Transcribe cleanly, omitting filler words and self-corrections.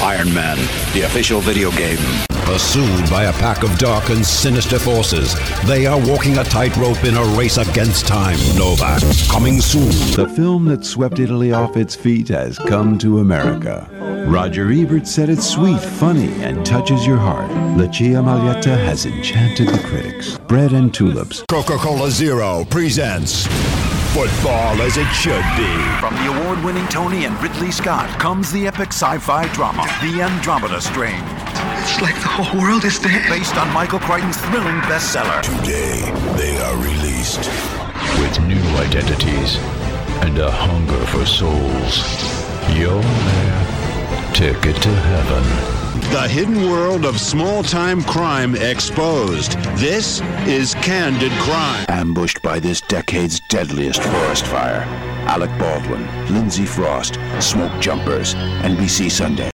Iron Man, the official video game. Pursued by a pack of dark and sinister forces, they are walking a tightrope in a race against time. Novak, coming soon. The film that swept Italy off its feet has come to America. Roger Ebert said it's sweet, funny, and touches your heart. Lucia Maglietta has enchanted the critics. Bread and Tulips. Coca-Cola Zero presents Football as It Should Be. From the award-winning Tony and Ridley Scott comes the epic sci-fi drama, The Andromeda Strain. It's like the whole world is dead. Based on Michael Crichton's thrilling bestseller. Today, they are released with new identities and a hunger for souls. You're their ticket to heaven. The hidden world of small-time crime exposed. This is Candid Crime. Ambushed by this decade's deadliest forest fire. Alec Baldwin, Lindsay Frost, Smoke Jumpers, NBC Sunday.